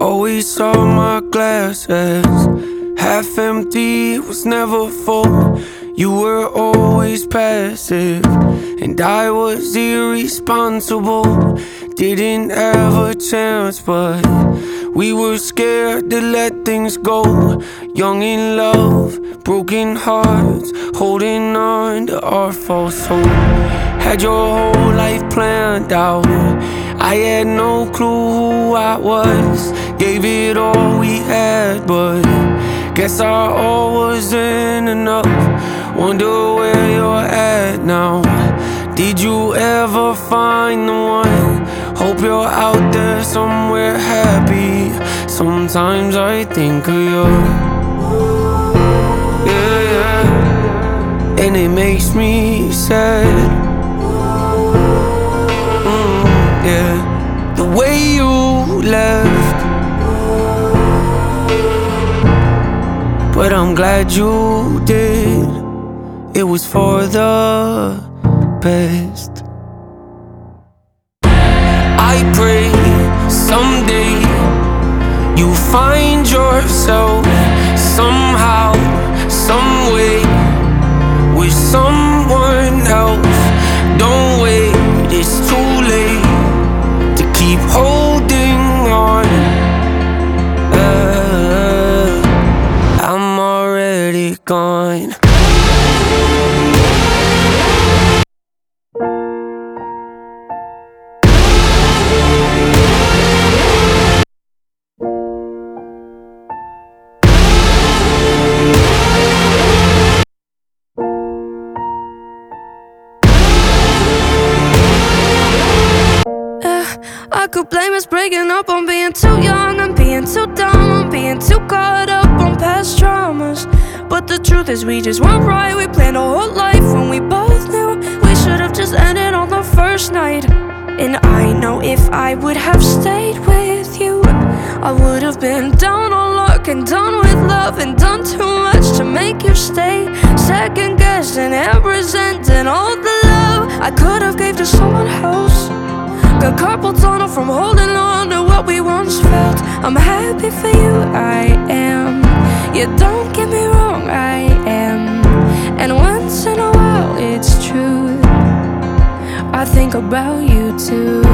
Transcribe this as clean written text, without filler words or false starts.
Always saw my glass as half empty, it was never full. You were always passive, and I was irresponsible. Didn't have a chance, but we were scared to let things go. Young in love, broken hearts, holding on to our false hope. Had your whole life planned out, I had no clue who I was. Gave it all we had, but guess our all wasn't enough. Wonder where you're at now. Did you ever find the one? Hope you're out there somewhere happy. Sometimes I think of you, yeah, yeah. And it makes me sad, yeah. The way you left, but I'm glad you did. It was for the best. I pray someday you find yourself somehow, some way, with someone else. Don't wait, it's too late to keep holding on. I'm already gone. I could blame us breaking up on being too young and being too dumb, on being too caught up on past traumas. But the truth is we just weren't right. We planned our whole life when we both knew we should have just ended on the first night. And I know if I would have stayed with you, I would have been down on luck and done with love, and done too much to make you stay. Second guessing and resenting all the love I could have gave to someone else. Got carpal tunnel from holding on to what we once felt. I'm happy for you, I am. Yeah, don't get me wrong, I am. And once in a while, it's true, I think about you too.